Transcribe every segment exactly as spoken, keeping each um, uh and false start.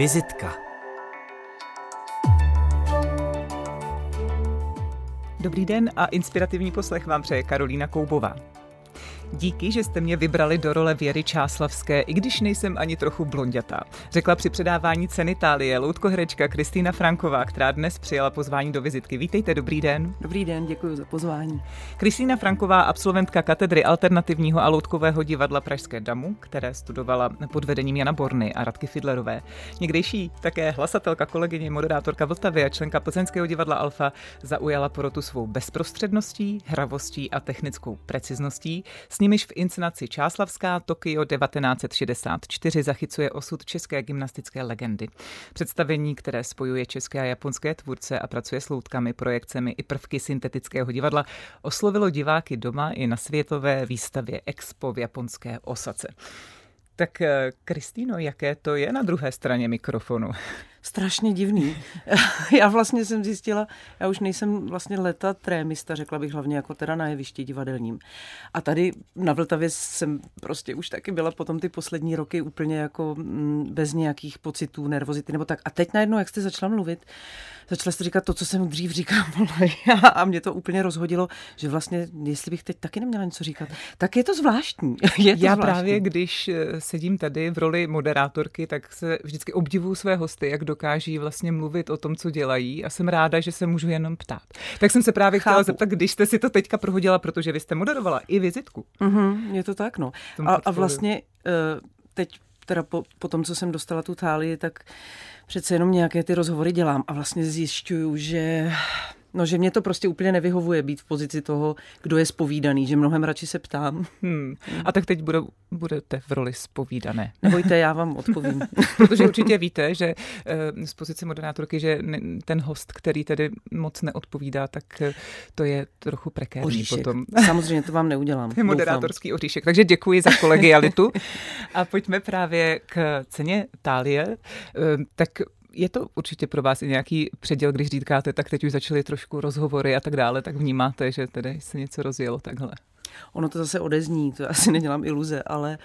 Vizitka. Dobrý den a inspirativní poslech vám přeje Karolína Koubová. Díky, že jste mě vybrali do role Věry Čáslavské, i když nejsem ani trochu blonďatá. Řekla při předávání ceny Thálie loutkoherečka Kristýna Franková, která dnes přijala pozvání do vizitky. Vítejte, dobrý den. Dobrý den, děkuji za pozvání. Kristýna Franková, absolventka katedry alternativního a loutkového divadla Pražské Damu, které studovala pod vedením Jana Borny a Radky Fidlerové. Někdejší také hlasatelka, kolegyně, moderátorka Vltavy a členka Plzeňského divadla Alfa zaujala porotu svou bezprostředností, hravostí a technickou precizností. S nimiž v inscenaci Čáslavská Tokio devatenáct set šedesát čtyři zachycuje osud české gymnastické legendy. Představení, které spojuje české a japonské tvůrce a pracuje s loutkami, projekcemi i prvky syntetického divadla, oslovilo diváky doma i na světové výstavě Expo v japonské Osace. Tak Kristýno, jaké to je na druhé straně mikrofonu? Strašně divný. Já vlastně jsem zjistila, já už nejsem vlastně leta trémista, řekla bych hlavně jako teda na jevišti divadelním. A tady na Vltavě jsem prostě už taky byla potom ty poslední roky úplně jako bez nějakých pocitů, nervozity nebo tak. A teď najednou, jak jste začala mluvit, začala jste říkat to, co jsem dřív říkala. A mě to úplně rozhodilo, že vlastně, jestli bych teď taky neměla něco říkat, tak je to zvláštní. Je to Já zvláštní. právě, když sedím tady v roli moderátorky, tak se vždycky obdivuju své hosty, jak dokáží vlastně mluvit o tom, co dělají, a jsem ráda, že se můžu jenom ptát. Tak jsem se právě Chápu. chtěla zeptat, když jste si to teďka prohodila, protože vy jste moderovala i vizitku. Mm-hmm, je to tak, no. A, a vlastně teď teda po, po tom, co jsem dostala tu Thálii, tak přece jenom nějaké ty rozhovory dělám a vlastně zjišťuju, že No, že mě to prostě úplně nevyhovuje být v pozici toho, kdo je zpovídaný, že mnohem radši se ptám. Hmm. A tak teď bude, budete v roli zpovídané. Nebojte, já vám odpovím. Protože určitě víte, že z pozice moderátorky, že ten host, který tedy moc neodpovídá, tak to je trochu prekérní oříšek. Potom. Samozřejmě to vám neudělám. Je moderátorský oříšek. Takže děkuji za kolegialitu. A pojďme právě k ceně Thálie. Tak je to určitě pro vás i nějaký předěl, když říkáte, tak teď už začaly trošku rozhovory a tak dále, tak vnímáte, že tedy se něco rozjelo takhle. Ono to zase odezní, to asi nedělám iluze, ale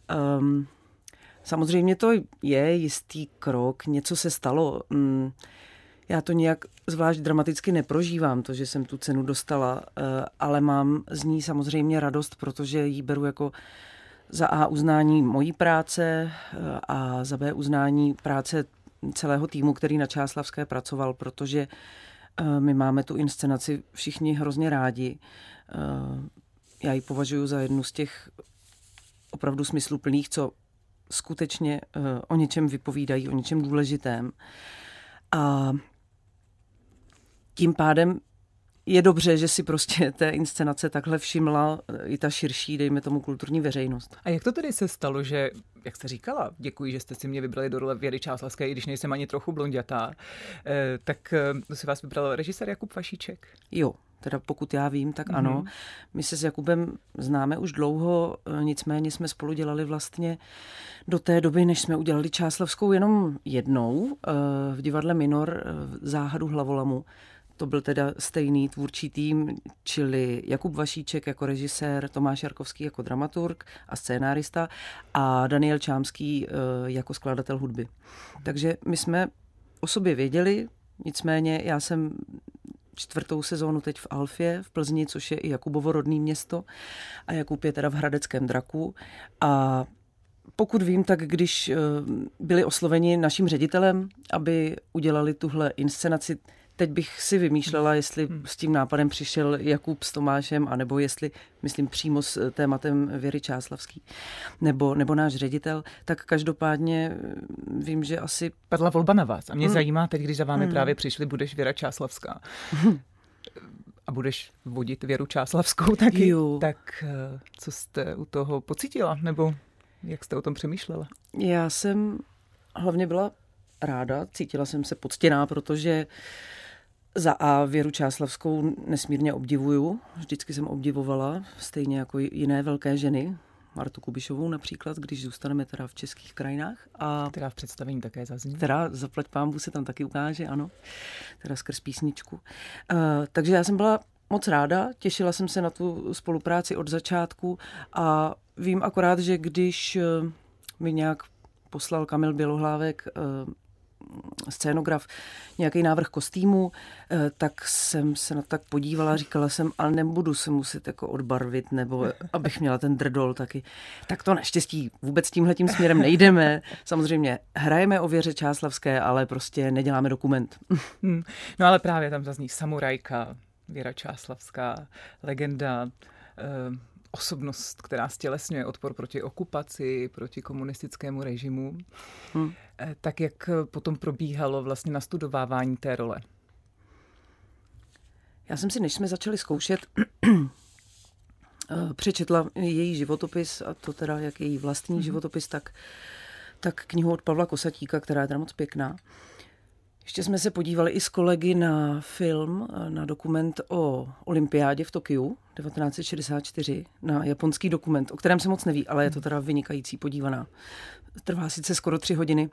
um, samozřejmě to je jistý krok, něco se stalo. Um, já to nějak zvlášť dramaticky neprožívám, to, že jsem tu cenu dostala, uh, ale mám z ní samozřejmě radost, protože ji beru jako za A uznání mojí práce uh, a za B uznání práce celého týmu, který na Čáslavské pracoval, protože uh, my máme tu inscenaci všichni hrozně rádi. Uh, já ji považuji za jednu z těch opravdu smysluplných, co skutečně uh, o něčem vypovídají, o něčem důležitém. A tím pádem je dobře, že si prostě té inscenace takhle všimla i ta širší, dejme tomu, kulturní veřejnost. A jak to tedy se stalo, že, jak jste říkala, děkuji, že jste si mě vybrali do role Věry Čáslavské, i když nejsem ani trochu blonďatá, eh, tak eh, si vás vybral režisér Jakub Vašíček? Jo, teda pokud já vím, tak mm-hmm. ano. My se s Jakubem známe už dlouho, nicméně jsme spolu dělali vlastně do té doby, než jsme udělali Čáslavskou jenom jednou eh, v divadle Minor v Záhadu Hlavolamu. To byl teda stejný tvůrčí tým, čili Jakub Vašíček jako režisér, Tomáš Jarkovský jako dramaturg a scénárista a Daniel Čámský jako skladatel hudby. Takže my jsme o sobě věděli, nicméně já jsem čtvrtou sezónu teď v Alfě v Plzni, což je i Jakubovo rodné město, a Jakub je teda v Hradeckém draku. A pokud vím, tak když byli osloveni naším ředitelem, aby udělali tuhle inscenaci, teď bych si vymýšlela, jestli s tím nápadem přišel Jakub s Tomášem, anebo jestli, myslím, přímo s tématem Věry Čáslavský, nebo, nebo náš ředitel, tak každopádně vím, že asi padla volba na vás. A mě hmm. zajímá teď, když za vámi hmm. právě přišli, budeš Věra Čáslavská. Hmm. A budeš vodit Věru Čáslavskou taky. Jo. Tak co jste u toho pocítila? Nebo jak jste o tom přemýšlela? Já jsem hlavně byla ráda, cítila jsem se poctěná, protože za A Věru Čáslavskou nesmírně obdivuju. Vždycky jsem obdivovala, stejně jako jiné velké ženy. Martu Kubišovou například, když zůstaneme teda v českých krajinách. A která v představení také zazní. Která zaplať pánbůh se tam taky ukáže, ano. Teda skrz písničku. Uh, takže já jsem byla moc ráda, těšila jsem se na tu spolupráci od začátku a vím akorát, že když uh, mi nějak poslal Kamil Bělohlávek uh, scénograf nějaký návrh kostýmu, tak jsem se na tak podívala, říkala jsem, ale nebudu se muset jako odbarvit, nebo abych měla ten drdol taky. Tak to naštěstí vůbec tímhletím směrem nejdeme. Samozřejmě hrajeme o Věře Čáslavské, ale prostě neděláme dokument. Hmm. No ale právě tam zazní samurajka, Věra Čáslavská, legenda, eh, osobnost, která stělesňuje odpor proti okupaci, proti komunistickému režimu. Hmm. Eh, tak jak potom probíhalo vlastně nastudovávání té role? Já jsem si, než jsme začali zkoušet, přečetla její životopis, a to teda jak její vlastní hmm. životopis, tak, tak knihu od Pavla Kosatíka, která je teda moc pěkná. Ještě jsme se podívali i s kolegy na film, na dokument o olympiádě v Tokiu devatenáct set šedesát čtyři, na japonský dokument, o kterém se moc neví, ale je to teda vynikající, podívaná. Trvá sice skoro tři hodiny,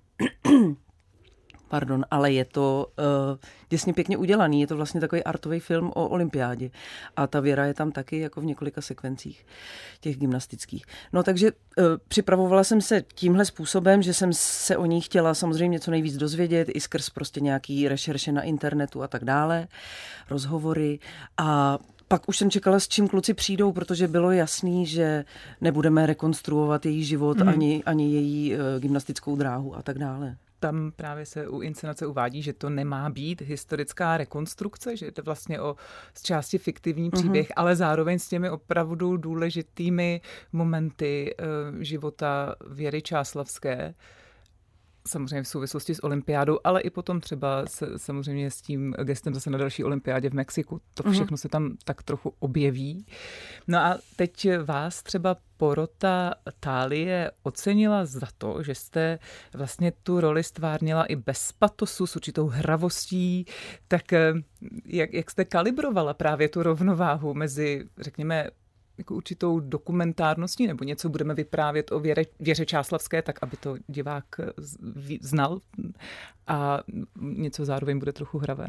pardon, ale je to uh, děsně pěkně udělaný. Je to vlastně takový artový film o olympiádě. A ta Věra je tam taky jako v několika sekvencích těch gymnastických. No takže uh, připravovala jsem se tímhle způsobem, že jsem se o ní chtěla samozřejmě co nejvíc dozvědět, i skrz prostě nějaký rešerše na internetu a tak dále, rozhovory. A pak už jsem čekala, s čím kluci přijdou, protože bylo jasný, že nebudeme rekonstruovat její život, mm. ani, ani její uh, gymnastickou dráhu a tak dále. Tam právě se u inscenace uvádí, že to nemá být historická rekonstrukce, že je to vlastně o z části fiktivní příběh, mm-hmm. ale zároveň s těmi opravdu důležitými momenty e, života Věry Čáslavské, samozřejmě v souvislosti s olympiádou, ale i potom třeba se, samozřejmě s tím gestem zase na další olympiádě v Mexiku. To všechno mm-hmm. se tam tak trochu objeví. No a teď vás třeba porota Thálie ocenila za to, že jste vlastně tu roli stvárnila i bez patosu, s určitou hravostí. Tak jak, jak jste kalibrovala právě tu rovnováhu mezi, řekněme, jako určitou dokumentárností, nebo něco budeme vyprávět o Věře, Věře Čáslavské, tak aby to divák znal, a něco zároveň bude trochu hravé?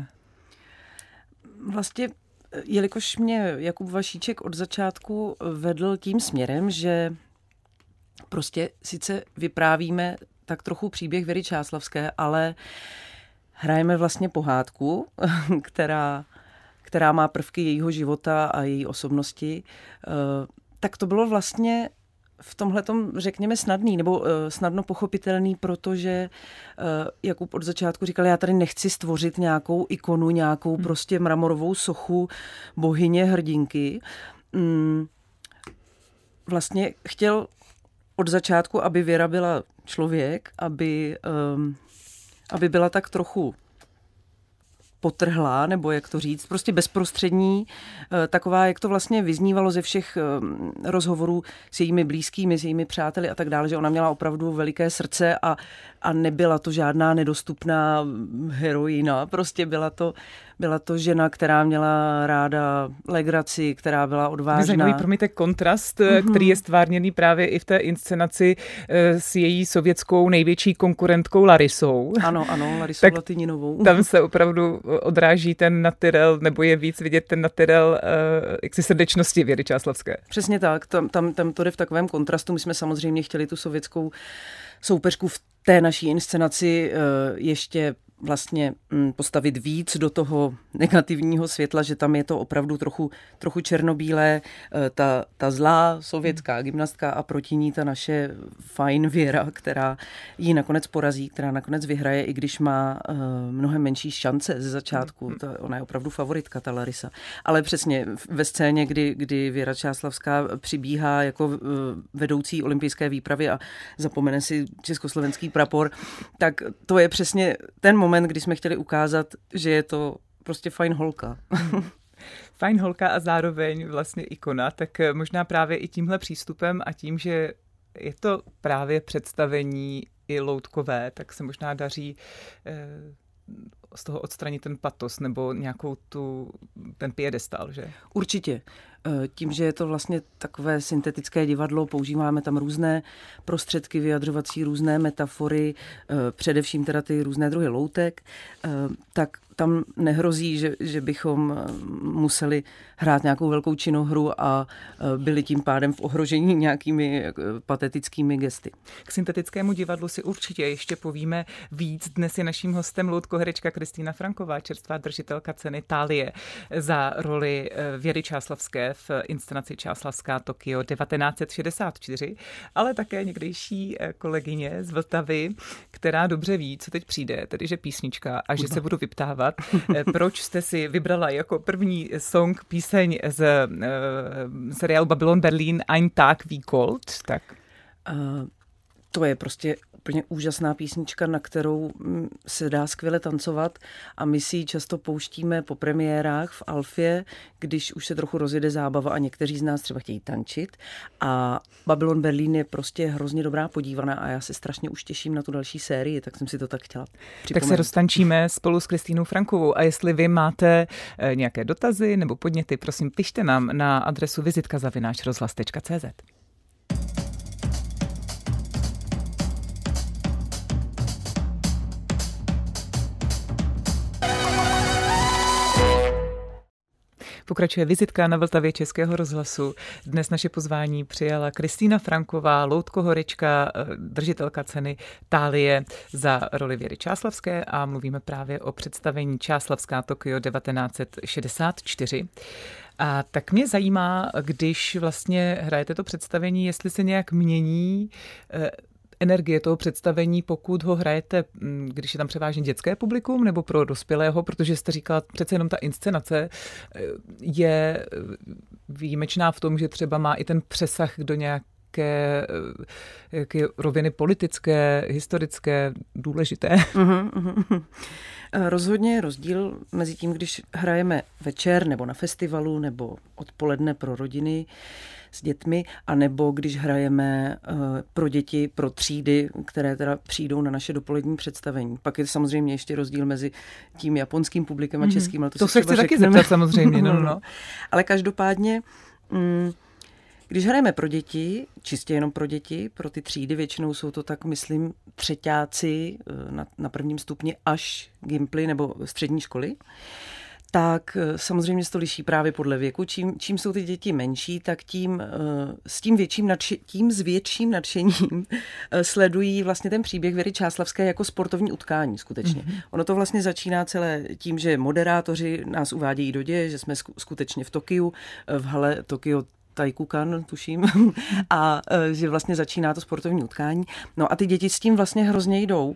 Vlastně, jelikož mě Jakub Vašíček od začátku vedl tím směrem, že prostě sice vyprávíme tak trochu příběh Věry Čáslavské, ale hrajeme vlastně pohádku, která která má prvky jejího života a její osobnosti, tak to bylo vlastně v tomhletom, řekněme, snadný nebo snadno pochopitelný, protože Jakub od začátku říkal, já tady nechci stvořit nějakou ikonu, nějakou hmm. prostě mramorovou sochu bohyně hrdinky. Vlastně chtěl od začátku, aby Věra byla člověk, aby, aby byla tak trochu potrhlá, nebo jak to říct, prostě bezprostřední, taková, jak to vlastně vyznívalo ze všech rozhovorů s jejími blízkými, s jejími přáteli a tak dále, že ona měla opravdu veliké srdce a, a nebyla to žádná nedostupná heroína, prostě byla to, byla to žena, která měla ráda legraci, která byla odvážná. Zajímavý, promiňte, kontrast, mm-hmm. který je stvárněný právě i v té inscenaci s její sovětskou největší konkurentkou Larisou. Ano, ano, Larisou Latininovou. Tam se opravdu odráží ten natyrel, nebo je víc vidět ten natyrel uh, jaksi srdečnosti Věry Čáslavské. Přesně tak, tam, tam, tam to jde v takovém kontrastu. My jsme samozřejmě chtěli tu sovětskou soupeřku v té naší inscenaci uh, ještě vlastně postavit víc do toho negativního světla, že tam je to opravdu trochu, trochu černobílé, ta, ta zlá sovětská gymnastka a proti ní ta naše fajn Věra, která ji nakonec porazí, která nakonec vyhraje, i když má uh, mnohem menší šance ze začátku. Ta, ona je opravdu favoritka, ta Larisa. Ale přesně ve scéně, kdy, kdy Věra Čáslavská přibíhá jako uh, vedoucí olympijské výpravy a zapomene si československý prapor, tak to je přesně ten moment, moment, kdy jsme chtěli ukázat, že je to prostě fajn holka. Fajn holka a zároveň vlastně ikona, tak možná právě i tímhle přístupem a tím, že je to právě představení i loutkové, tak se možná daří eh, z toho odstranit ten patos nebo nějakou tu, ten piedestal, že? Určitě. Tím, že je to vlastně takové syntetické divadlo, používáme tam různé prostředky vyjadřovací, různé metafory, především teda ty různé druhy loutek, tak tam nehrozí, že, že bychom museli hrát nějakou velkou činohru a byli tím pádem v ohrožení nějakými patetickými gesty. K syntetickému divadlu si určitě ještě povíme víc. Dnes je naším hostem loutkoherečka Kristýna Franková, čerstvá držitelka ceny Thálie za roli Věry Čáslavské v inscenaci Čáslavská Tokio devatenáct set šedesát čtyři, ale také někdejší kolegyně z Vltavy, která dobře ví, co teď přijde, tedy že písnička a že se budu vyptávat. Proč jste si vybrala jako první song píseň z uh, seriálu Babylon Berlin Ein Tag wie Gold? Tak. Uh, to je prostě úplně úžasná písnička, na kterou se dá skvěle tancovat a my si ji často pouštíme po premiérách v Alfě, když už se trochu rozjede zábava a někteří z nás třeba chtějí tančit. A Babylon Berlin je prostě hrozně dobrá podívaná a já se strašně už těším na tu další sérii, tak jsem si to tak chtěla připomenout. Tak se roztančíme spolu s Kristýnou Frankovou a jestli vy máte nějaké dotazy nebo podněty, prosím, pište nám na adresu vizitka zavináč rozhlas tečka cé zet. Pokračuje vizitka na Vltavě Českého rozhlasu. Dnes naše pozvání přijala Kristýna Franková, loutkohorečka, držitelka ceny Thálie za roli Věry Čáslavské a mluvíme právě o představení Čáslavská Tokio devatenáct set šedesát čtyři. A tak mě zajímá, když vlastně hrajete to představení, jestli se nějak mění energie toho představení, pokud ho hrajete, když je tam převážně dětské publikum nebo pro dospělého, protože jste říkala, přece jenom ta inscenace je výjimečná v tom, že třeba má i ten přesah do nějaké jaké roviny politické, historické, důležité. Uhum, uhum. Rozhodně je rozdíl mezi tím, když hrajeme večer nebo na festivalu nebo odpoledne pro rodiny s dětmi, anebo když hrajeme uh, pro děti, pro třídy, které teda přijdou na naše dopolední představení. Pak je samozřejmě ještě rozdíl mezi tím japonským publikem a českým. Ale to to si se chci taky zeptat samozřejmě. No, no. Ale každopádně, mm, když hrajeme pro děti, čistě jenom pro děti, pro ty třídy, většinou jsou to tak, myslím, třeťáci na, na prvním stupni až gimply nebo střední školy, tak samozřejmě se to liší právě podle věku. Čím, čím jsou ty děti menší, tak tím s tím, větším nadši, tím s větším nadšením sledují vlastně ten příběh Věry Čáslavské jako sportovní utkání skutečně. Mm-hmm. Ono to vlastně začíná celé tím, že moderátoři nás uvádějí do děje, že jsme skutečně v Tokiu, v hale Tokio Taikukan, tuším, a že vlastně začíná to sportovní utkání. No a ty děti s tím vlastně hrozně jdou.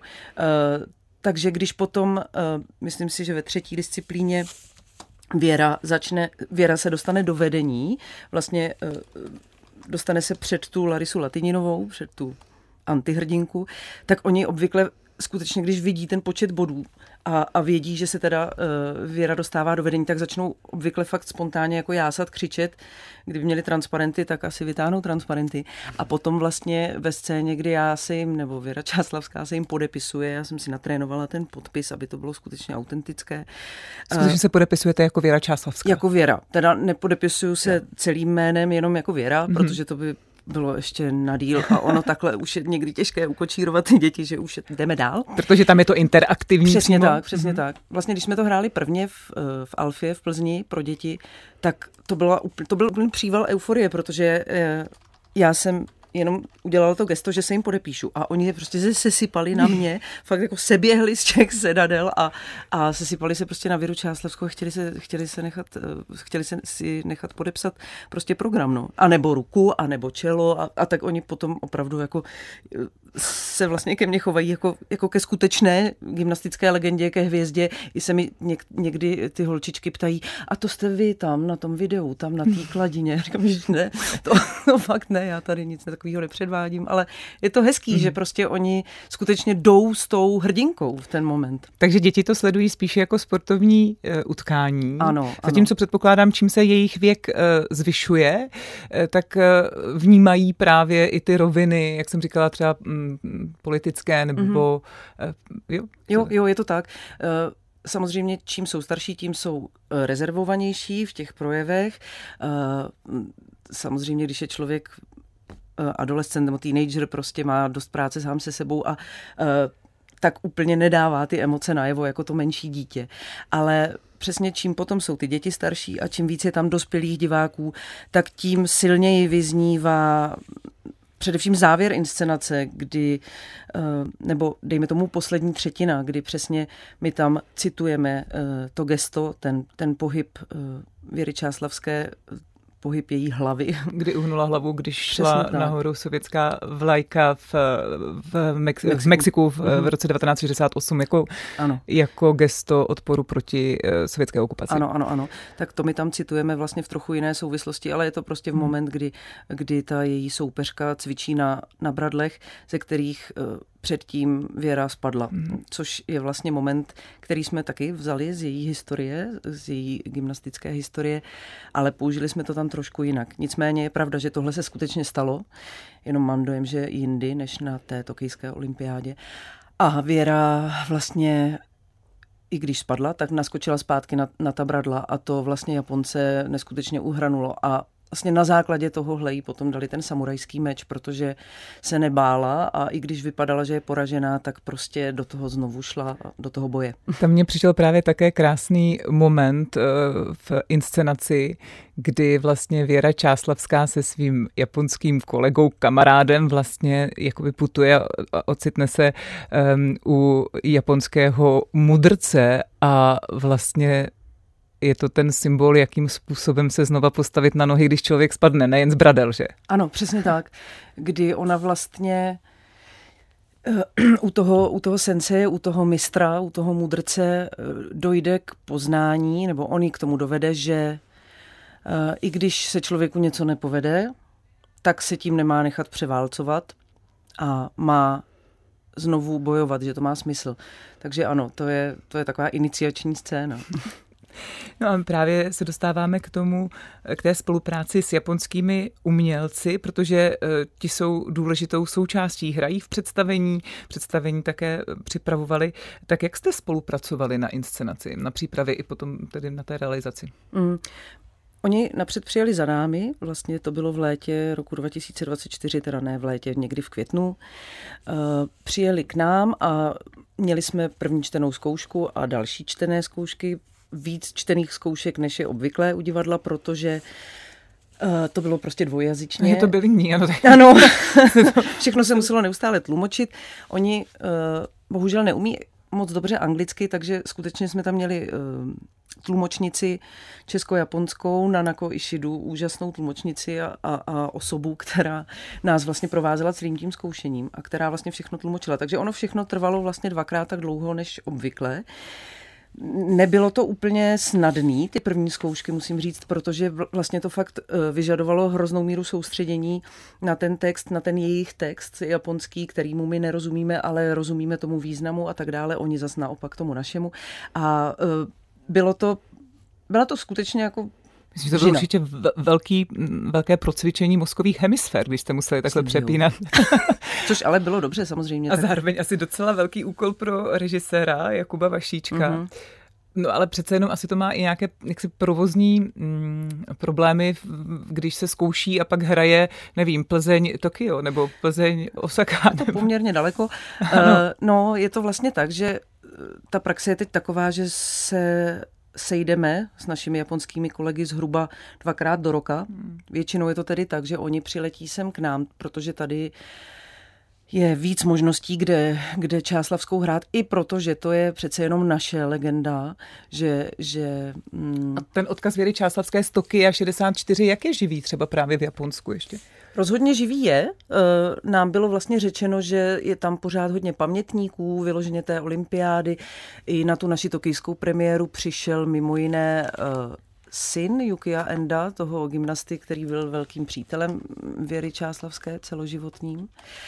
Takže když potom, myslím si, že ve třetí disciplíně Věra začne, Věra se dostane do vedení, vlastně dostane se před tu Larisu Latininovou, před tu antihrdinku, tak oni obvykle skutečně, když vidí ten počet bodů a, a vědí, že se teda uh, Věra dostává do vedení, tak začnou obvykle fakt spontánně jako jásat, křičet. Kdyby měli transparenty, tak asi vytáhnou transparenty. A potom vlastně ve scéně, kdy já se jim, nebo Věra Čáslavská se jim podepisuje, já jsem si natrénovala ten podpis, aby to bylo skutečně autentické. Skutečně se podepisujete jako Věra Čáslavská? Jako Věra. Teda nepodepisuju se celým jménem, jenom jako Věra, mm-hmm. protože to by bylo ještě na díl a ono takhle už je někdy těžké ukočírovat ty děti, že už jdeme dál. Protože tam je to interaktivní. Přesně přímo. tak, přesně mm-hmm. tak. Vlastně, když jsme to hráli prvně v, v Alfě v Plzni pro děti, tak to, byla, to byl úplný příval euforie, protože já jsem jenom udělala to gesto, že se jim podepíšu a oni je prostě se sesypali na mě, fakt jako seběhli z těch sedadel a, a sesypali se prostě na Věru Čáslavskou a chtěli se, chtěli se nechat, chtěli se si nechat podepsat prostě program, no. A nebo ruku, a nebo čelo a, a tak oni potom opravdu jako se vlastně ke mně chovají jako, jako ke skutečné gymnastické legendě, ke hvězdě. I se mi něk, někdy ty holčičky ptají, a to jste vy tam na tom videu, tam na té kladině. Říkám, že ne, to, to fakt ne, já tady nic takového nepředvádím, ale je to hezký, mm. že prostě oni skutečně jdou s tou hrdinkou v ten moment. Takže děti to sledují spíše jako sportovní uh, utkání. Ano. Zatímco ano. předpokládám, čím se jejich věk uh, zvyšuje, uh, tak uh, vnímají právě i ty roviny, jak jsem říkala, třeba um, politické, nebo... Mm-hmm. Uh, jo? jo, jo, je to tak. Uh, samozřejmě čím jsou starší, tím jsou rezervovanější v těch projevech. Samozřejmě, když je člověk adolescent nebo teenager, prostě má dost práce sám se sebou a tak úplně nedává ty emoce najevo jako to menší dítě. Ale přesně čím potom jsou ty děti starší a čím víc je tam dospělých diváků, tak tím silněji vyznívá především závěr inscenace, kdy, nebo dejme tomu poslední třetina, kdy přesně my tam citujeme to gesto, ten, ten pohyb Věry Čáslavské, pohyb její hlavy. Kdy uhnula hlavu, když šla nahoru sovětská vlajka v, v, Mex- Mexiku. v Mexiku v, v roce devatenáct šedesát osm jako, jako gesto odporu proti sovětské okupaci. Ano, ano, ano. Tak to my tam citujeme vlastně v trochu jiné souvislosti, ale je to prostě v moment, kdy, kdy ta její soupeřka cvičí na, na bradlech, ze kterých předtím Věra spadla, hmm. což je vlastně moment, který jsme taky vzali z její historie, z její gymnastické historie, ale použili jsme to tam trošku jinak. Nicméně je pravda, že tohle se skutečně stalo, jenom mám dojem, že jindy, než na té tokijské olympiádě. A Věra vlastně, i když spadla, tak naskočila zpátky na, na ta bradla a to vlastně Japonce neskutečně uhranulo a vlastně na základě tohohle jí potom dali ten samurajský meč, protože se nebála a i když vypadala, že je poražená, tak prostě do toho znovu šla, do toho boje. Tam mně přišel právě také krásný moment v inscenaci, kdy vlastně Věra Čáslavská se svým japonským kolegou, kamarádem vlastně jakoby putuje a ocitne se um, u japonského mudrce a vlastně je to ten symbol, jakým způsobem se znova postavit na nohy, když člověk spadne, nejen z bradel, že? Ano, přesně tak. Kdy ona vlastně u toho, u toho senseje, u toho mistra, u toho mudrce dojde k poznání, nebo on ji k tomu dovede, že i když se člověku něco nepovede, tak se tím nemá nechat převálcovat a má znovu bojovat, že to má smysl. Takže ano, to je, to je taková iniciační scéna. No a právě se dostáváme k tomu, k té spolupráci s japonskými umělci, protože ti jsou důležitou součástí, hrají v představení, představení také připravovali. Tak jak jste spolupracovali na inscenaci, na přípravě i potom tedy na té realizaci? Mm. Oni napřed přijeli za námi, vlastně to bylo v létě roku dva tisíce dvacet čtyři, teda ne v létě, někdy v květnu. Přijeli k nám a měli jsme první čtenou zkoušku a další čtené zkoušky, víc čtených zkoušek, než je obvyklé u divadla, protože uh, to bylo prostě dvojjazyčně. Je to byli ní, ano. Tak... Ano, všechno se muselo neustále tlumočit. Oni uh, bohužel neumí moc dobře anglicky, takže skutečně jsme tam měli uh, tlumočnici česko-japonskou, Nanako Ishidu, úžasnou tlumočnici a, a, a osobu, která nás vlastně provázela celým tím zkoušením a která vlastně všechno tlumočila. Takže ono všechno trvalo vlastně dvakrát tak dlouho, než obvykle. Nebylo to úplně snadný, ty první zkoušky, musím říct, protože vlastně to fakt vyžadovalo hroznou míru soustředění na ten text, na ten jejich text japonský, kterýmu my nerozumíme, ale rozumíme tomu významu a tak dále. Oni zas naopak tomu našemu. A bylo to, byla to skutečně jako Myslím, že to bylo určitě velký, velké procvičení mozkových hemisfér, když jste museli takhle Jsem přepínat. Což ale bylo dobře samozřejmě. A tak... zároveň asi docela velký úkol pro režiséra Jakuba Vašíčka. Mm-hmm. No ale přece jenom asi to má i nějaké jaksi provozní mm, problémy, když se zkouší a pak hraje, nevím, Plzeň Tokio nebo Plzeň Osaka. To poměrně daleko. uh, no, je to vlastně tak, že ta praxe je teď taková, že se sejdeme s našimi japonskými kolegy zhruba dvakrát do roka. Většinou je to tedy tak, že oni přiletí sem k nám, protože tady je víc možností, kde, kde Čáslavskou hrát, i protože to je přece jenom naše legenda, že... že mm... A ten odkaz Věry Čáslavské z Tokia šedesát čtyři, jak je živý třeba právě v Japonsku ještě? Rozhodně živý je. Nám bylo vlastně řečeno, že je tam pořád hodně pamětníků, vyloženě té olympiády. I na tu naši tokijskou premiéru přišel mimo jiné syn Yukiya Enda, toho gymnasty, který byl velkým přítelem Věry Čáslavské celoživotním.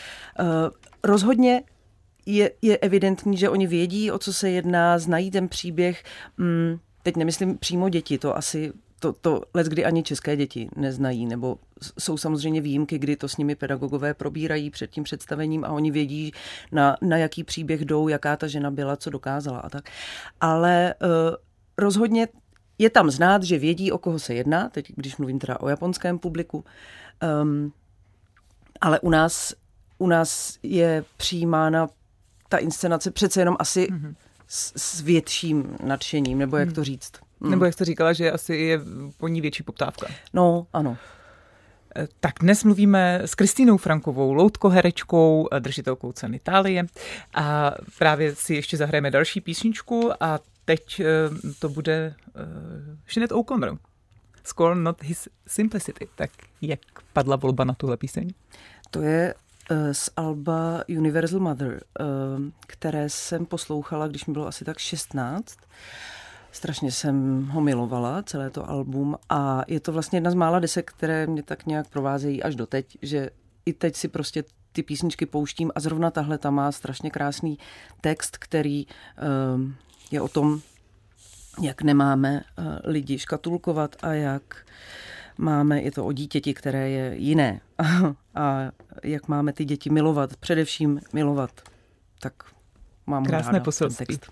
Rozhodně je, je evidentní, že oni vědí, o co se jedná, znají ten příběh. Teď nemyslím přímo děti, to asi to, to leckdy ani české děti neznají, nebo jsou samozřejmě výjimky, kdy to s nimi pedagogové probírají před tím představením a oni vědí, na, na jaký příběh jdou, jaká ta žena byla, co dokázala a tak. Ale uh, rozhodně je tam znát, že vědí, o koho se jedná, teď když mluvím teda o japonském publiku, um, ale u nás, u nás je přijímána ta inscenace přece jenom asi mm-hmm. s, s větším nadšením, nebo jak mm. to říct. Mm. Nebo jak jste říkala, že asi je po ní větší poptávka. No, ano. Tak dnes mluvíme s Kristýnou Frankovou, loutkoherečkou, držitelkou ceny Thálie a právě si ještě zahrajeme další písničku a teď to bude Sinéad O'Connor. Scorn Not His Simplicity. Tak jak padla volba na tuhle píseň? To je z alba Universal Mother, které jsem poslouchala, když mi bylo asi tak šestnáct. Strašně jsem ho milovala, celé to album, a je to vlastně jedna z mála desek, které mě tak nějak provázejí až doteď, že i teď si prostě ty písničky pouštím a zrovna tahle ta má strašně krásný text, který uh, je o tom, jak nemáme uh, lidi škatulkovat a jak máme, je to o dítěti, které je jiné a jak máme ty děti milovat, především milovat. Tak mám krásné ráda poselství. Ten text.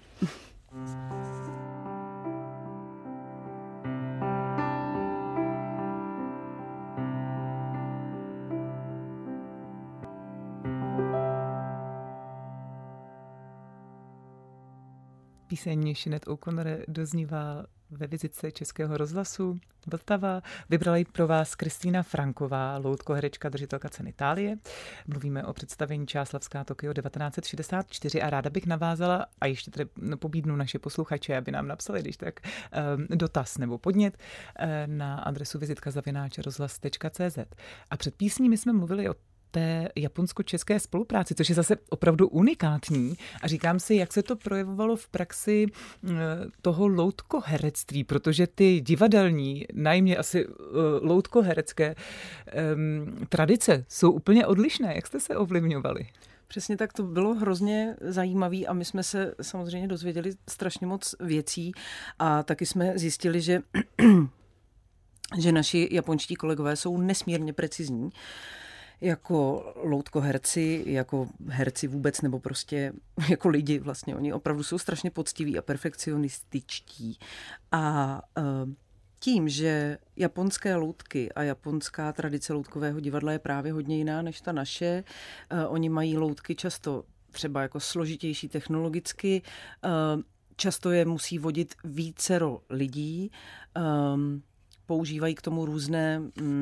Píseň Sinéad O'Connor doznívá ve vizitce Českého rozhlasu Vltava. Vybrala ji pro vás Kristýna Franková, loutkoherečka, držitelka ceny Thálie. Mluvíme o představení Čáslavská Tokio devatenáct set šedesát čtyři a ráda bych navázala a ještě tady pobídnu naše posluchače, aby nám napsali, když tak dotaz nebo podnět na adresu vizitka zavináč rozhlas tečka cé zet. A před písní my jsme mluvili o té japonsko-české spolupráci, což je zase opravdu unikátní. A říkám si, jak se to projevovalo v praxi toho loutkoherectví, protože ty divadelní, najmě asi loutkoherecké um, tradice jsou úplně odlišné. Jak jste se ovlivňovali? Přesně tak, to bylo hrozně zajímavé a my jsme se samozřejmě dozvěděli strašně moc věcí a taky jsme zjistili, že, že naši japonští kolegové jsou nesmírně precizní. Jako loutkoherci, jako herci vůbec, nebo prostě jako lidi vlastně. Oni opravdu jsou strašně poctiví a perfekcionističtí. A tím, že japonské loutky a japonská tradice loutkového divadla je právě hodně jiná než ta naše, oni mají loutky často třeba jako složitější technologicky, často je musí vodit vícero lidí, používají k tomu různé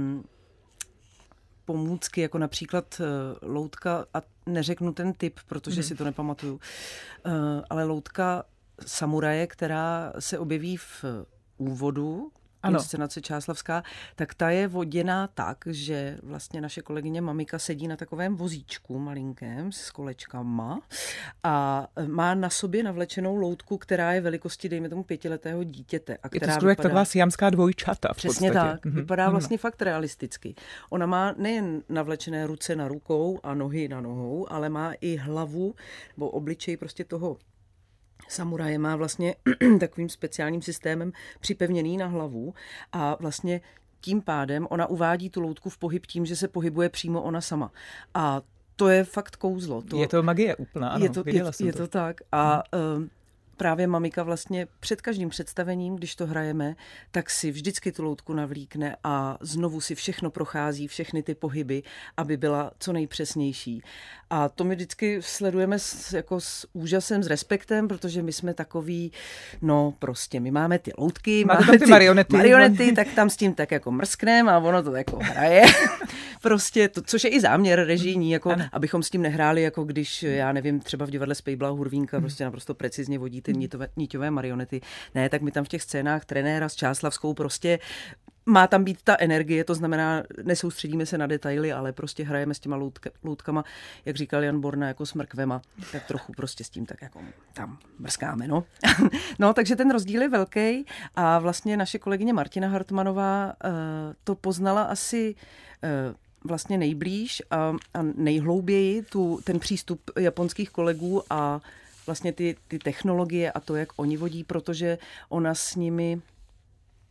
pomůcky, jako například uh, loutka, a neřeknu ten typ, protože mm. si to nepamatuju, uh, ale loutka samuraje, která se objeví v úvodu ano. inscenace Čáslavská, tak ta je voděná tak, že vlastně naše kolegyně Mamika sedí na takovém vozíčku malinkém s kolečkama a má na sobě navlečenou loutku, která je velikosti, dejme tomu, pětiletého dítěte. A která je to skoro vypadá... taková siamská dvojčata v Přesně podstatě. tak. Mm-hmm. Vypadá vlastně mm-hmm. fakt realisticky. Ona má nejen navlečené ruce na rukou a nohy na nohou, ale má i hlavu nebo obličej prostě toho samuraje, má vlastně takovým speciálním systémem připevněný na hlavu a vlastně tím pádem ona uvádí tu loutku v pohyb tím, že se pohybuje přímo ona sama. A to je fakt kouzlo. To, je to magie úplná, ano, je to, viděla je, jsem je to. to tak. A hmm. právě Mamika vlastně před každým představením, když to hrajeme, tak si vždycky tu loutku navlíkne a znovu si všechno prochází, všechny ty pohyby, aby byla co nejpřesnější. A to my vždycky sledujeme s, jako s úžasem, s respektem, protože my jsme takový, no prostě, my máme ty loutky, Máte máme ty marionety. marionety, tak tam s tím tak jako mrskneme a ono to jako hraje. Prostě, to, což je i záměr režijní, jako, abychom s tím nehráli, jako když, já nevím, třeba v divadle Spejbla Hurvínka prostě naprosto precizně vodí ty nitové, niťové marionety. Ne, tak my tam v těch scénách trenéra s Čáslavskou prostě má tam být ta energie, to znamená, nesoustředíme se na detaily, ale prostě hrajeme s těma loutke, loutkama, jak říkal Jan Borna, jako s mrkvema, tak trochu prostě s tím tak jako tam mrskáme, no. No, takže ten rozdíl je velký a vlastně naše kolegyně Martina Hartmanová uh, to poznala asi uh, vlastně nejblíž a, a nejhlouběji tu, ten přístup japonských kolegů a vlastně ty, ty technologie a to, jak oni vodí, protože ona s nimi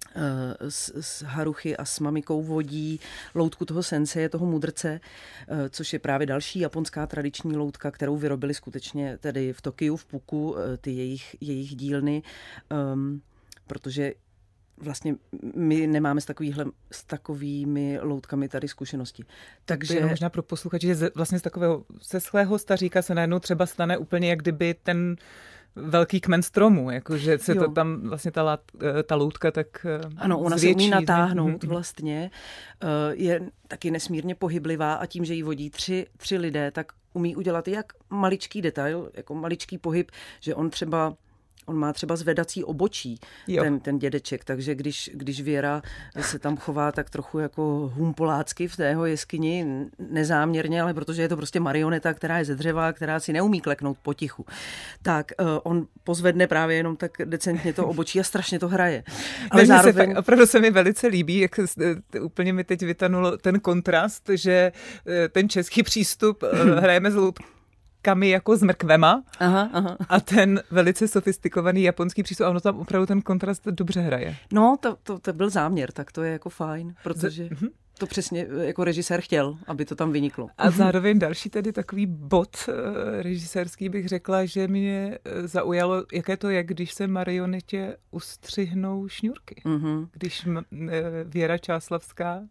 s, s haruchy a s mamikou vodí loutku toho senseje, toho mudrce, což je právě další japonská tradiční loutka, kterou vyrobili skutečně tedy v Tokiu, v Puku, ty jejich, jejich dílny, um, protože vlastně my nemáme s, takovýhle, s takovými loutkami tady zkušenosti. Takže možná pro posluchače, že vlastně z takového seschlého staříka se najednou třeba stane úplně, jak kdyby ten velký kmen stromu, jakože se jo. to tam vlastně ta, ta loutka tak ano, ona zvětší, se umí natáhnout vlastně, je taky nesmírně pohyblivá a tím, že ji vodí tři, tři lidé, tak umí udělat jak maličký detail, jako maličký pohyb, že on třeba On má třeba zvedací obočí, ten, ten dědeček, takže když, když Věra se tam chová tak trochu jako humpolácky v tého jeskyni, nezáměrně, ale protože je to prostě marioneta, která je ze dřeva, která si neumí kleknout potichu, tak uh, on pozvedne právě jenom tak decentně to obočí a strašně to hraje. Ale zároveň... se, opravdu se mi velice líbí, jak úplně mi teď vytanul ten kontrast, že ten český přístup hrajeme z loutky kami jako s mrkvema aha, aha. a ten velice sofistikovaný japonský přístup, a ono tam opravdu ten kontrast dobře hraje. No, to, to, to byl záměr, tak to je jako fajn, protože to přesně jako režisér chtěl, aby to tam vyniklo. A zároveň další tedy takový bod režisérský bych řekla, že mě zaujalo, jaké to je, když se marionetě ustřihnou šňůrky. Uh-huh. Když Věra Čáslavská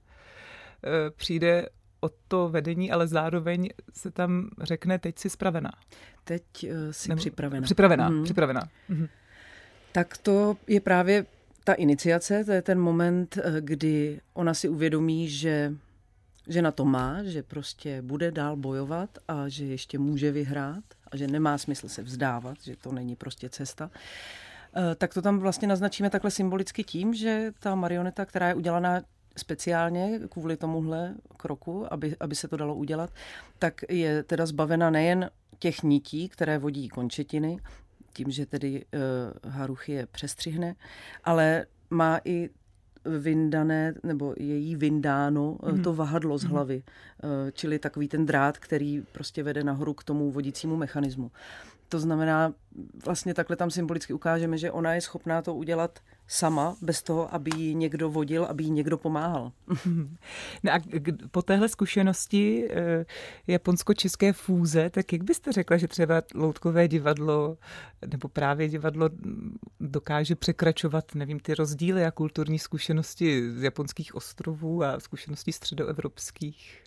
přijde o to vedení, ale zároveň se tam řekne, teď jsi spravená. Teď uh, jsi Nebo, připravená. Připravená, mm. připravená. Mm. Tak to je právě ta iniciace, to je ten moment, kdy ona si uvědomí, že, že na to má, že prostě bude dál bojovat a že ještě může vyhrát a že nemá smysl se vzdávat, že to není prostě cesta. Uh, tak to tam vlastně naznačíme takhle symbolicky tím, že ta marioneta, která je udělaná speciálně kvůli tomuhle kroku, aby, aby se to dalo udělat, tak je teda zbavena nejen těch nití, které vodí končetiny, tím, že tedy uh, haruchy je přestřihne, ale má i vyndané, nebo je jí vyndáno mm. to vahadlo z hlavy, uh, čili takový ten drát, který prostě vede nahoru k tomu vodícímu mechanismu. To znamená, vlastně takhle tam symbolicky ukážeme, že ona je schopná to udělat sama, bez toho, aby ji někdo vodil, aby jí někdo pomáhal. No a po téhle zkušenosti eh, japonsko-české fúze, tak jak byste řekla, že třeba loutkové divadlo nebo právě divadlo dokáže překračovat, nevím, ty rozdíly a kulturní zkušenosti z japonských ostrovů a zkušeností středoevropských?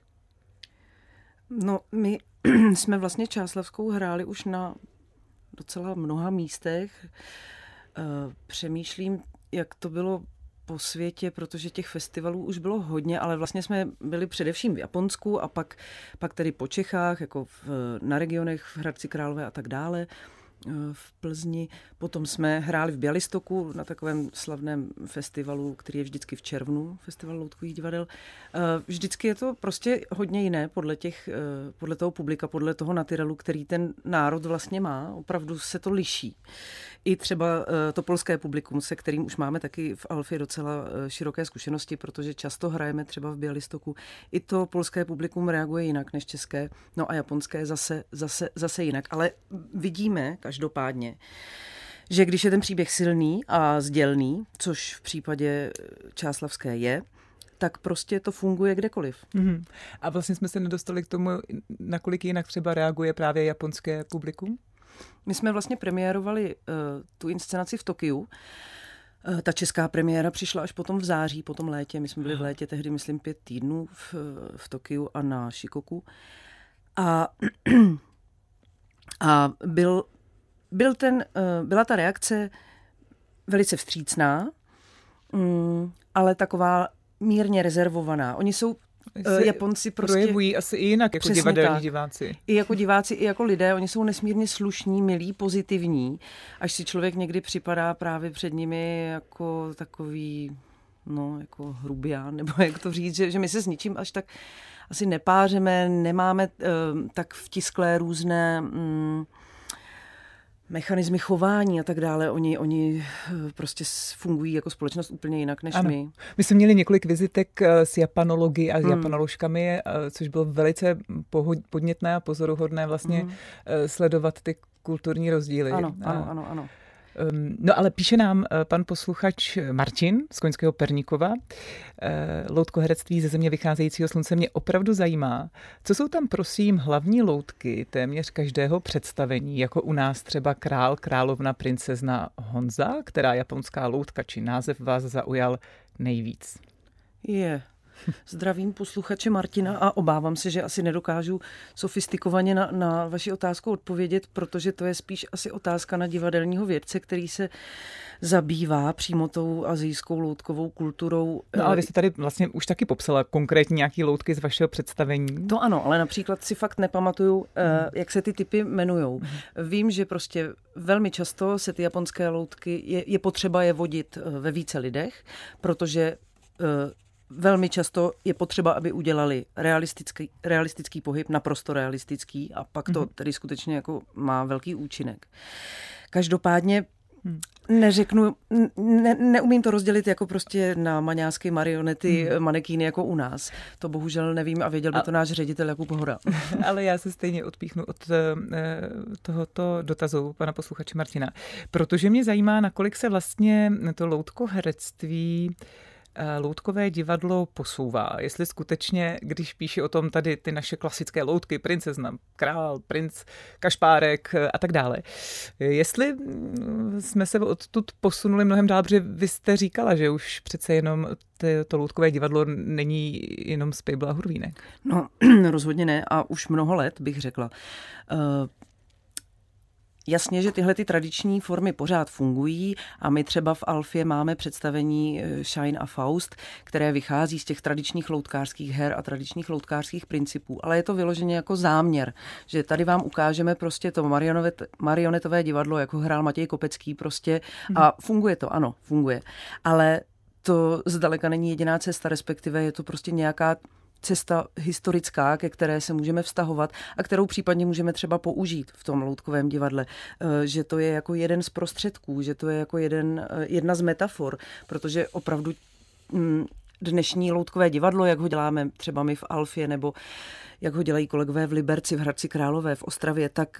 No, my jsme vlastně Čáslavskou hráli už na docela mnoha místech. Přemýšlím, jak to bylo po světě, protože těch festivalů už bylo hodně, ale vlastně jsme byli především v Japonsku a pak, pak tedy po Čechách, jako v, na regionech, v Hradci Králové a tak dále, v Plzni. Potom jsme hráli v Bělistoku na takovém slavném festivalu, který je vždycky v červnu, festival loutkových divadel. Vždycky je to prostě hodně jiné podle, těch, podle toho publika, podle toho natyrelu, který ten národ vlastně má. Opravdu se to liší. I třeba to polské publikum, se kterým už máme taky v Alfě docela široké zkušenosti, protože často hrajeme třeba v Bělistoku. I to polské publikum reaguje jinak než české, no a japonské zase, zase, zase jinak. Ale vidíme každopádně, že když je ten příběh silný a sdělný, což v případě Čáslavské je, tak prostě to funguje kdekoliv. Mm-hmm. A vlastně jsme se nedostali k tomu, nakolik jinak třeba reaguje právě japonské publikum? My jsme vlastně premiérovali uh, tu inscenaci v Tokiu. Uh, ta česká premiéra přišla až potom v září, potom létě. My jsme byli v létě tehdy, myslím, pět týdnů v, v Tokiu a na Shikoku. A, a byl, byl ten, uh, byla ta reakce velice vstřícná, um, ale taková mírně rezervovaná. Oni jsou Se Japonci prostě projevují asi i jinak jako divadelní diváci. I jako diváci, i jako lidé, oni jsou nesmírně slušní, milí, pozitivní, až si člověk někdy připadá právě před nimi jako takový, no, jako hrubián, nebo jak to říct, že, že my se s ničím až tak asi nepářeme, nemáme uh, tak vtisklé různé um, mechanismy chování a tak dále. Oni, oni prostě fungují jako společnost úplně jinak než ano. my. My jsme měli několik vizitek s japanology a s hmm. japanoložkami, což bylo velice podnětné a pozoruhodné vlastně hmm. sledovat ty kulturní rozdíly. Ano, ano, ano, ano. No ale píše nám pan posluchač Martin z Koňského Perníkova. Loutkoherectví ze země vycházejícího slunce mě opravdu zajímá. Co jsou tam, prosím, hlavní loutky téměř každého představení, jako u nás třeba král, královna, princezna Honza, která japonská loutka či název vás zaujal nejvíc? Je. Zdravím posluchače Martina a obávám se, že asi nedokážu sofistikovaně na, na vaši otázku odpovědět, protože to je spíš asi otázka na divadelního vědce, který se zabývá přímo tou asijskou loutkovou kulturou. No ale vy jste tady vlastně už taky popsala konkrétně nějaký loutky z vašeho představení. To ano, ale například si fakt nepamatuju, hmm. jak se ty typy jmenujou. Hmm. Vím, že prostě velmi často se ty japonské loutky, je, je potřeba je vodit ve více lidech, protože velmi často je potřeba, aby udělali realistický, realistický pohyb, naprosto realistický, a pak to tedy skutečně jako má velký účinek. Každopádně neřeknu, ne, neumím to rozdělit jako prostě na maňásky, marionety, hmm. manekíny jako u nás. To bohužel nevím a věděl by to náš ředitel Jakub Hoda. Ale já se stejně odpíchnu od tohoto dotazu pana posluchače Martina, protože mě zajímá, nakolik se vlastně to loutkoherectví, loutkové divadlo posouvá. Jestli skutečně, když píše o tom tady ty naše klasické loutky, princezna, král, princ, kašpárek a tak dále. Jestli jsme se odtud posunuli mnohem dál, protože vy jste říkala, že už přece jenom to loutkové divadlo není jenom z Pejbla a Hurvínek. No, rozhodně ne a už mnoho let bych řekla. Uh... Jasně, že tyhle ty tradiční formy pořád fungují a my třeba v Alfě máme představení Shine a Faust, které vychází z těch tradičních loutkářských her a tradičních loutkářských principů, ale je to vyloženě jako záměr, že tady vám ukážeme prostě to marionetové divadlo, jako hrál Matěj Kopecký prostě a funguje to, ano, funguje, ale to zdaleka není jediná cesta, respektive je to prostě nějaká cesta historická, ke které se můžeme vztahovat a kterou případně můžeme třeba použít v tom loutkovém divadle. Že to je jako jeden z prostředků, že to je jako jeden, jedna z metafor, protože opravdu dnešní loutkové divadlo, jak ho děláme třeba my v Alfě, nebo jak ho dělají kolegové v Liberci, v Hradci Králové, v Ostravě, tak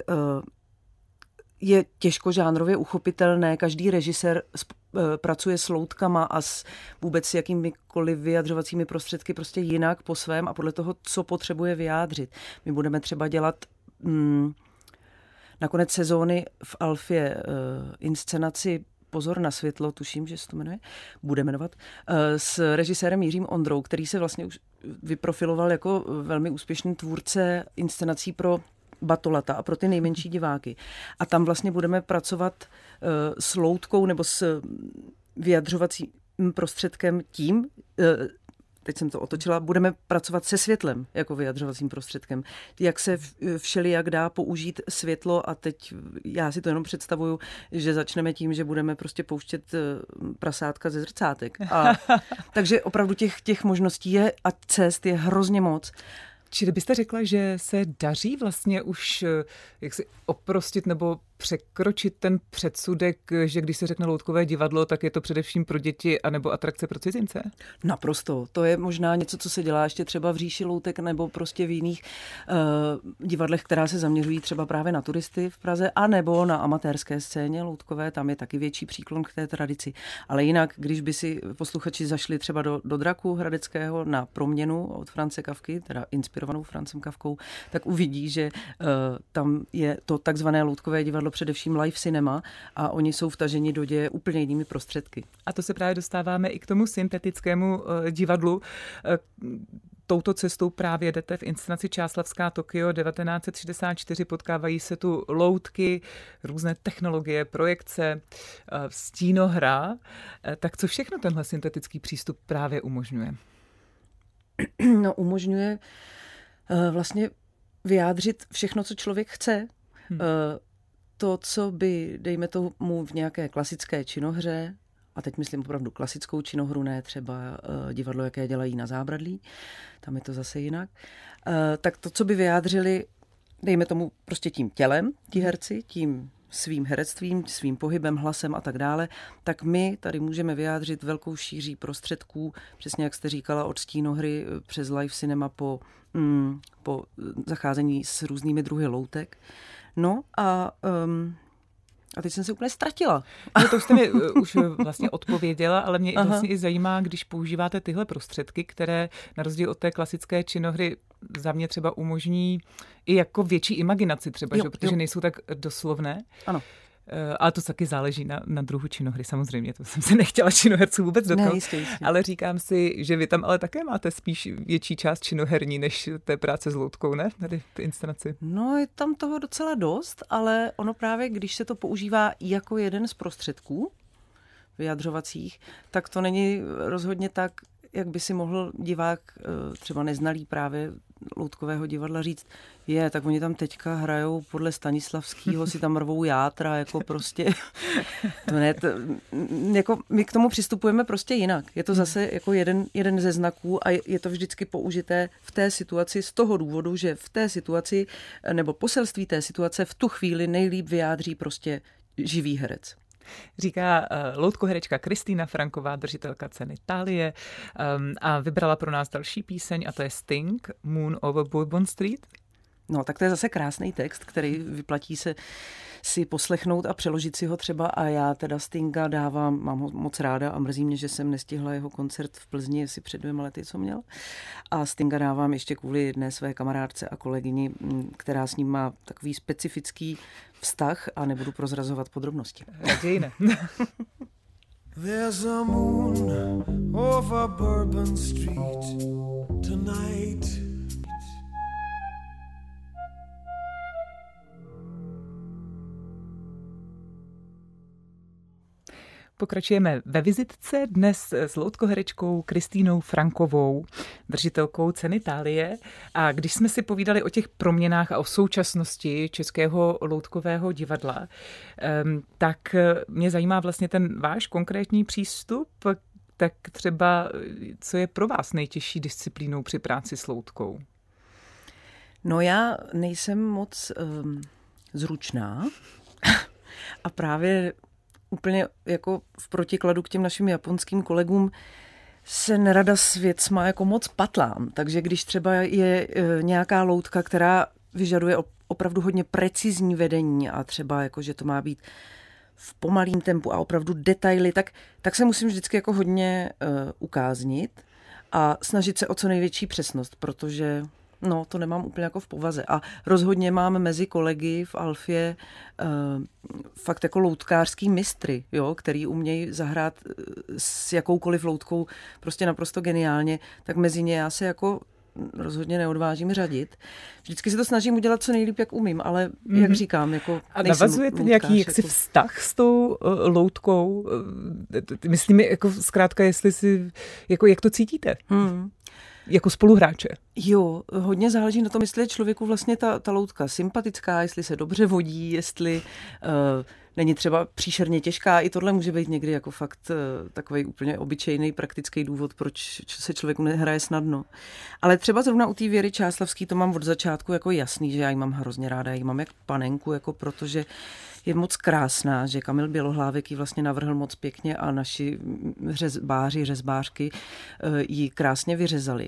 je těžko žánrově uchopitelné. Každý režisér pracuje s loutkama a s vůbec s jakýmikoliv vyjadřovacími prostředky prostě jinak po svém a podle toho, co potřebuje vyjádřit. My budeme třeba dělat mm, na konec sezóny v Alfě uh, inscenaci Pozor na světlo, tuším, že se to jmenuje, bude jmenovat, uh, s režisérem Jiřím Ondrou, který se vlastně už vyprofiloval jako velmi úspěšný tvůrce inscenací pro batolata a pro ty nejmenší diváky. A tam vlastně budeme pracovat uh, s loutkou nebo s vyjadřovacím prostředkem tím, uh, teď jsem to otočila, budeme pracovat se světlem jako vyjadřovacím prostředkem. Jak se všelijak dá použít světlo a teď já si to jenom představuju, že začneme tím, že budeme prostě pouštět prasátka ze zrcátek. A, takže opravdu těch, těch možností je a cest je hrozně moc. Čili byste řekla, že se daří vlastně už jak si oprostit nebo překročit ten předsudek, že když se řekne loutkové divadlo, tak je to především pro děti anebo atrakce pro cizince? Naprosto. To je možná něco, co se dělá ještě třeba v Říši loutek nebo prostě v jiných uh, divadlech, která se zaměřují třeba právě na turisty v Praze, anebo na amatérské scéně loutkové, tam je taky větší příklon k té tradici. Ale jinak, když by si posluchači zašli třeba do, do Draku hradeckého na Proměnu od France Kafky, teda inspirovanou Francem Kafkou, tak uvidí, že uh, tam je to takzvané loutkové divadlo především live cinema a oni jsou vtaženi do děje úplně jinými prostředky. A to se právě dostáváme i k tomu syntetickému uh, divadlu. Uh, touto cestou právě jdete v inscenaci Čáslavská Tokio devatenáct set šedesát čtyři, potkávají se tu loutky, různé technologie, projekce, uh, stínohra. Uh, tak co všechno tenhle syntetický přístup právě umožňuje? No, umožňuje uh, vlastně vyjádřit všechno, co člověk chce. Hmm. Uh, To, co by, dejme tomu, v nějaké klasické činohře, a teď myslím opravdu klasickou činohru, ne třeba uh, divadlo, jaké dělají na Zábradlí, tam je to zase jinak, uh, tak to, co by vyjádřili, dejme tomu prostě tím tělem, ti herci, tím svým herectvím, svým pohybem, hlasem a tak dále, tak my tady můžeme vyjádřit velkou šíří prostředků, přesně jak jste říkala, od stínohry přes live cinema po, mm, po zacházení s různými druhy loutek. No a um, A teď jsem se úplně ztratila. No to už jste mi už vlastně odpověděla, ale mě Aha. vlastně i zajímá, když používáte tyhle prostředky, které na rozdíl od té klasické činohry za mě třeba umožní i jako větší imaginaci třeba, jo, že? Protože jo. nejsou tak doslovné. Ano. Ale to taky záleží na, na druhu činohry, samozřejmě. To jsem se nechtěla činoherců vůbec do toho. Ne, jistě, jistě. Ale říkám si, že vy tam ale také máte spíš větší část činoherní, než té práce s loutkou, ne? Tady v té inscenaci. No, je tam toho docela dost, ale ono právě, když se to používá jako jeden z prostředků vyjadřovacích, tak to není rozhodně tak, jak by si mohl divák, třeba neznalý právě loutkového divadla říct, je, tak oni tam teďka hrajou podle Stanislavského, si tam rvou játra, jako prostě, to ne, to, jako my k tomu přistupujeme prostě jinak. Je to zase jako jeden, jeden ze znaků a je to vždycky použité v té situaci z toho důvodu, že v té situaci, nebo poselství té situace v tu chvíli nejlíp vyjádří prostě živý herec. Říká uh, loutkoherečka Kristýna Franková, držitelka ceny Thalie, um, a vybrala pro nás další píseň a to je Sting, Moon over Bourbon Street. No, tak to je zase krásný text, který vyplatí se si poslechnout a přeložit si ho třeba a já teda Stinga dávám, mám ho moc ráda a mrzí mě, že jsem nestihla jeho koncert v Plzni, asi před dvěma lety, co měl. A Stinga dávám ještě kvůli jedné své kamarádce a kolegyni, která s ním má takový specifický vztah a nebudu prozrazovat podrobnosti. Raději ne. There's a moon over Bourbon Street tonight. Pokračujeme ve vizitce dnes s loutkoherečkou Kristýnou Frankovou, držitelkou ceny Thalie. A když jsme si povídali o těch proměnách a o současnosti českého loutkového divadla, tak mě zajímá vlastně ten váš konkrétní přístup, tak třeba co je pro vás nejtěžší disciplínou při práci s loutkou? No já nejsem moc um, zručná a právě úplně jako v protikladu k těm našim japonským kolegům se nerada s věcma jako moc patlám. Takže když třeba je nějaká loutka, která vyžaduje opravdu hodně precizní vedení a třeba jako, že to má být v pomalým tempu a opravdu detaily, tak, tak se musím vždycky jako hodně uh, ukáznit a snažit se o co největší přesnost, protože no, to nemám úplně jako v povaze. A rozhodně mám mezi kolegy v Alfě uh, fakt jako loutkářský mistry, jo, který umějí zahrát s jakoukoliv loutkou prostě naprosto geniálně, tak mezi ně já se jako rozhodně neodvážím řadit. Vždycky se to snažím udělat co nejlíp, jak umím, ale mm-hmm. jak říkám, jako a navazujete nějaký jaksi jako vztah s tou uh, loutkou? Uh, myslím, jako zkrátka, jestli si, jako jak to cítíte? Hmm. Jako spoluhráče. Jo, hodně záleží na tom, jestli je člověku vlastně ta, ta loutka sympatická, jestli se dobře vodí, jestli uh, není třeba příšerně těžká. I tohle může být někdy jako fakt uh, takový úplně obyčejný praktický důvod, proč se člověku nehraje snadno. Ale třeba zrovna u té Věry Čáslavský to mám od začátku jako jasný, že já ji mám hrozně ráda, já ji mám jak panenku, jako protože je moc krásná, že Kamil Bělohlávek ji vlastně navrhl moc pěkně a naši řezbáři, řezbářky ji krásně vyřezali.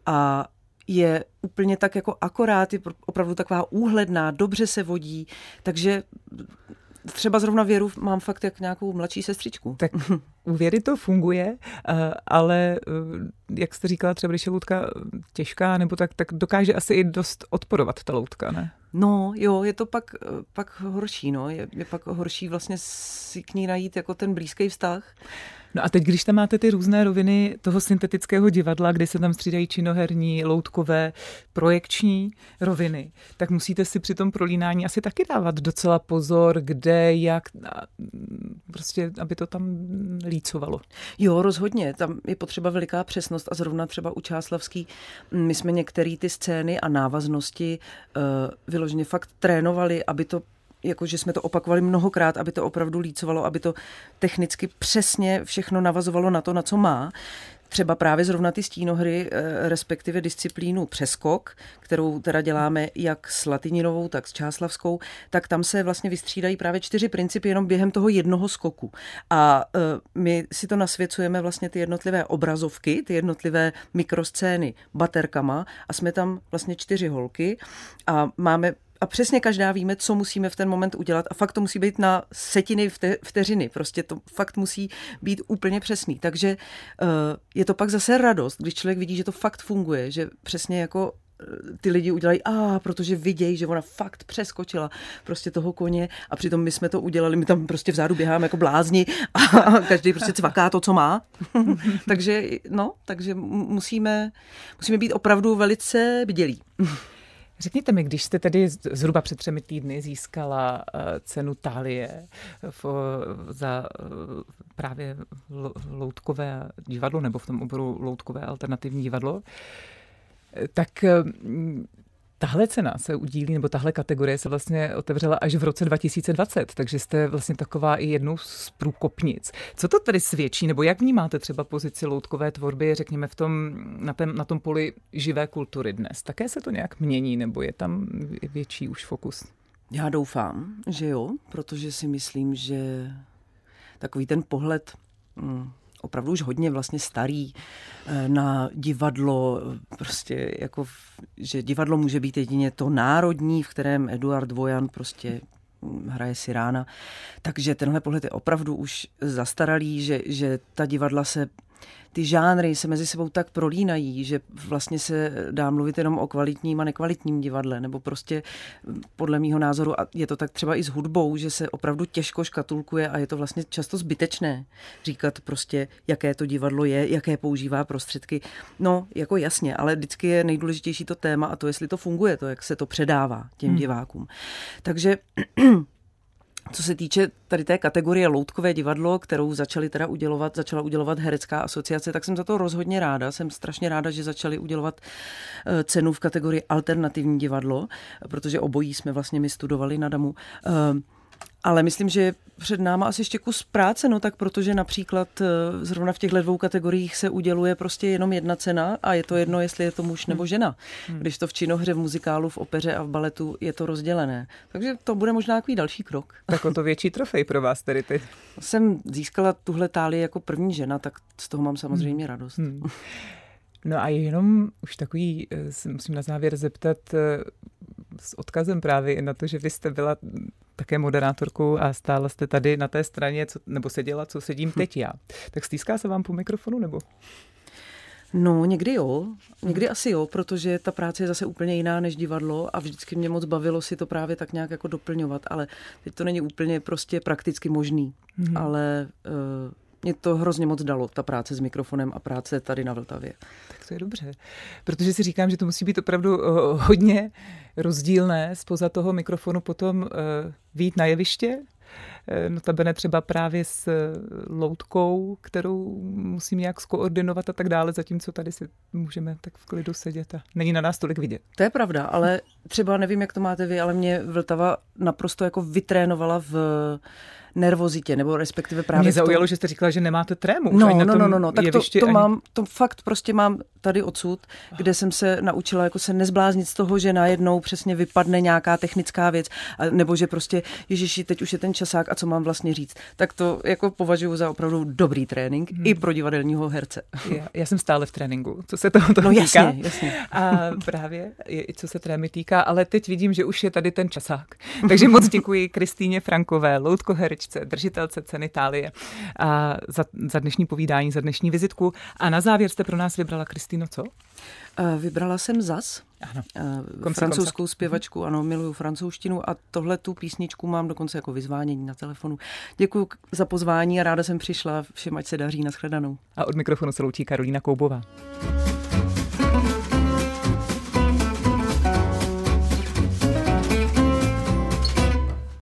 A je úplně tak jako akorát, je opravdu taková úhledná, dobře se vodí, takže třeba zrovna Věru mám fakt jak nějakou mladší sestřičku. Tak u Věry to funguje, ale jak jste říkala, třeba když je loutka těžká, nebo tak, tak dokáže asi i dost odporovat ta loutka, ne? No jo, je to pak, pak horší, no. Je, je pak horší vlastně si k ní najít jako ten blízký vztah. No a teď, když tam máte ty různé roviny toho syntetického divadla, kdy se tam střídají činoherní, loutkové, projekční roviny, tak musíte si při tom prolínání asi taky dávat docela pozor, kde, jak, prostě, aby to tam lícovalo. Jo, rozhodně. Tam je potřeba veliká přesnost a zrovna třeba u Čáslavský my jsme některé ty scény a návaznosti uh, vyloženě fakt trénovali, aby to jakože jsme to opakovali mnohokrát, aby to opravdu lícovalo, aby to technicky přesně všechno navazovalo na to, na co má. Třeba právě zrovna ty stínohry, respektive disciplínu přeskok, kterou teda děláme jak s Latininovou, tak s Čáslavskou, tak tam se vlastně vystřídají právě čtyři principy jenom během toho jednoho skoku. A my si to nasvěcujeme vlastně ty jednotlivé obrazovky, ty jednotlivé mikroscény baterkama a jsme tam vlastně čtyři holky a máme a přesně každá víme, co musíme v ten moment udělat a fakt to musí být na setiny vte, vteřiny, prostě to fakt musí být úplně přesný. Takže uh, je to pak zase radost, když člověk vidí, že to fakt funguje, že přesně jako ty lidi udělají, a protože vidějí, že ona fakt přeskočila prostě toho koně a přitom my jsme to udělali, my tam prostě vzadu běháme jako blázni a každý prostě cvaká to, co má. takže no, takže musíme, musíme být opravdu velice bdělí. Řekněte mi, když jste tedy zhruba před třemi týdny získala cenu Thálie za právě loutkové divadlo, nebo v tom oboru loutkové alternativní divadlo, tak tahle cena se udílí, nebo tahle kategorie se vlastně otevřela až v roce dva tisíce dvacet, takže jste vlastně taková i jednou z průkopnic. Co to tedy svědčí, nebo jak vnímáte třeba pozici loutkové tvorby, řekněme, v tom, na, tém, na tom poli živé kultury dnes? Také se to nějak mění, nebo je tam větší už fokus? Já doufám, že jo, protože si myslím, že takový ten pohled... Hmm, opravdu už hodně vlastně starý na divadlo, prostě jako, že divadlo může být jedině to národní, v kterém Eduard Vojan prostě hraje Sirána. Takže tenhle pohled je opravdu už zastaralý, že, že ta divadla se, ty žánry se mezi sebou tak prolínají, že vlastně se dá mluvit jenom o kvalitním a nekvalitním divadle, nebo prostě podle mýho názoru, a je to tak třeba i s hudbou, že se opravdu těžko škatulkuje a je to vlastně často zbytečné říkat prostě, jaké to divadlo je, jaké používá prostředky. No, jako jasně, ale vždycky je nejdůležitější to téma a to, jestli to funguje, to, jak se to předává těm hmm. divákům. Takže co se týče tady té kategorie loutkové divadlo, kterou začali teda udělovat, začala udělovat Herecká asociace, tak jsem za to rozhodně ráda. Jsem strašně ráda, že začali udělovat cenu v kategorii alternativní divadlo, protože obojí jsme vlastně my studovali na DAMu. Ale myslím, že před náma asi ještě kus práce, no tak protože například zrovna v těchto dvou kategoriích se uděluje prostě jenom jedna cena a je to jedno, jestli je to muž nebo žena. Když to v činohře, v muzikálu, v opeře a v baletu je to rozdělené. Takže to bude možná takový další krok. Tak o to větší trofej pro vás tedy ty. Jsem získala tuhle Thálii jako první žena, tak z toho mám samozřejmě hmm. radost. Hmm. No a jenom už takový, se musím na závěr zeptat, s odkazem právě na to, že vy jste byla také moderátorkou a stála jste tady na té straně, co, nebo seděla, co sedím teď já. Tak stýská se vám po mikrofonu, nebo? No, někdy jo. Někdy asi jo, protože ta práce je zase úplně jiná než divadlo a vždycky mě moc bavilo si to právě tak nějak jako doplňovat, ale teď to není úplně prostě prakticky možný. Hmm. Ale uh, mě to hrozně moc dalo, ta práce s mikrofonem a práce tady na Vltavě. Tak to je dobře, protože si říkám, že to musí být opravdu uh, hodně rozdílné spoza toho mikrofonu potom uh, vyjít na jeviště, uh, notabene třeba právě s uh, loutkou, kterou musím nějak skoordinovat a tak dále, zatímco tady si můžeme tak v klidu sedět a není na nás tolik vidět. To je pravda, ale třeba nevím, jak to máte vy, ale mě Vltava naprosto jako vytrénovala v nervozitě, nebo respektive právě... Mě zaujalo, že jste říkala, že nemáte trému. No, no, no, no, no, tak to, to ani... mám, to fakt prostě mám tady odsud, kde jsem se naučila jako se nezbláznit z toho, že najednou přesně vypadne nějaká technická věc, a, nebo že prostě, ježiši, teď už je ten časák a co mám vlastně říct. Tak to jako považuji za opravdu dobrý trénink hmm. i pro divadelního herce. Já, já jsem stále v tréninku, co se toho, toho no, týká. Jasně, jasně. A právě, i co se trémy týká, ale teď vidím, že už je tady ten časák. Takže moc děkuji Kristýně Frankové, loutkoherečce, držitelce ceny Thálie a za, za dnešní povídání, za dnešní vizitku. A na závěr jste pro nás vybrala, Kristýno, co? Vybrala jsem Zas, ano. Konce, francouzskou konce. zpěvačku, ano, miluju francouzštinu a tohle tu písničku mám dokonce jako vyzvánění na telefonu. Děkuji za pozvání a ráda jsem přišla, všem ať se daří, nashledanou. A od mikrofonu se loučí Karolína Koubová.